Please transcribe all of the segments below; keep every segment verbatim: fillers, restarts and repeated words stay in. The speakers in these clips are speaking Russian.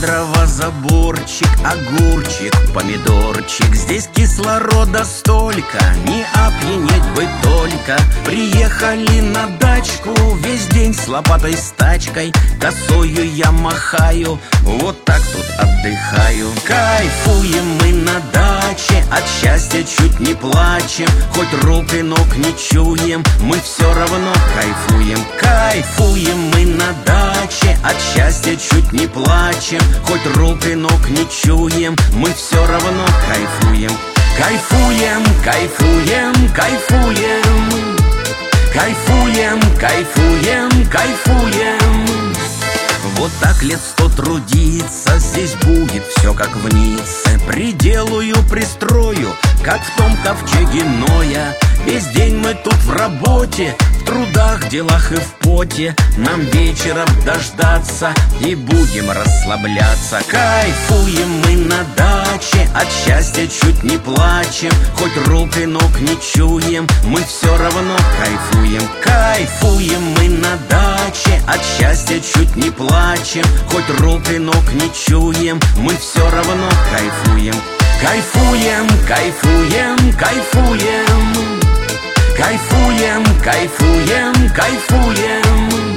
щедрово заборчик, огурчик, помидорчик. Здесь кислорода столько, не опьянеть бы только. Приехали на дачку, весь день с лопатой с тачкой. Косою я махаю, вот так тут отдыхаю. Кайфуем мы на даче, от счастья чуть не плачем. Хоть рук и ног не чуем, мы все равно кайфуем. Кайфуем мы на даче, от счастья чуть не плачем. Хоть рук и ног не чуем, мы все равно кайфуем. Кайфуем, кайфуем, кайфуем. Кайфуем, кайфуем, кайфуем. Вот так лет сто трудиться, здесь будет все как в Ницце. Приделаю, пристрою, как в том ковчеге Ноя. Весь день мы тут в работе, в трудах, делах и в поте. Нам вечером дождаться и будем расслабляться. Кайфуем мы на даче, от счастья чуть не плачем. Хоть рук и ног не чуем, мы все равно кайфуем. Кайфуем мы на даче, от счастья чуть не плачем. Хоть рук и ног не чуем, мы все равно кайфуем. Кайфуем, кайфуем, кайфуем. Кайфуем, кайфуем, кайфуем.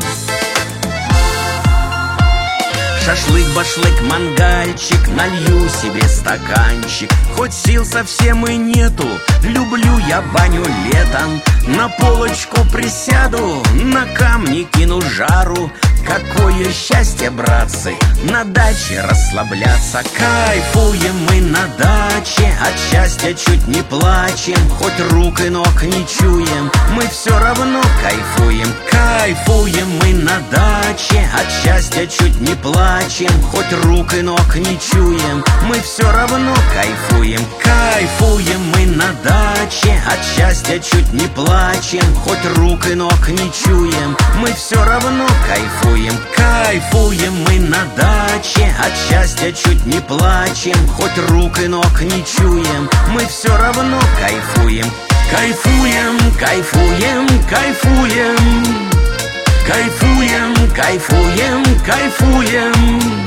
Шашлык-башлык, мангальчик, налью себе стаканчик. Хоть сил совсем и нету, люблю я баню летом. На полочку присяду, на камни кину жару. Какое счастье, братцы, на даче расслабляться. Кайфуем мы на даче, от счастья чуть не плачем. Хоть рук и ног не чуем, мы все равно кайфуем. Кайфуем мы на даче, от счастья чуть не плачем. Хоть рук и ног не чуем, мы все равно кайфуем. Кайфуем мы на даче, от счастья чуть не плачем. Хоть рук и ног не чуем, мы все равно кайфуем. Кайфуем мы на даче, от счастья чуть не плачем. Хоть рук и ног не чуем, мы все равно кайфуем. Кайфуем, кайфуем, кайфуем. Кайфуем, кайфуем, кайфуем.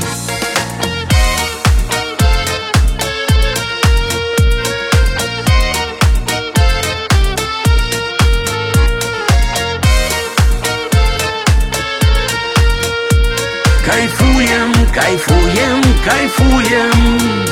Кайфуем, кайфуем, кайфуем.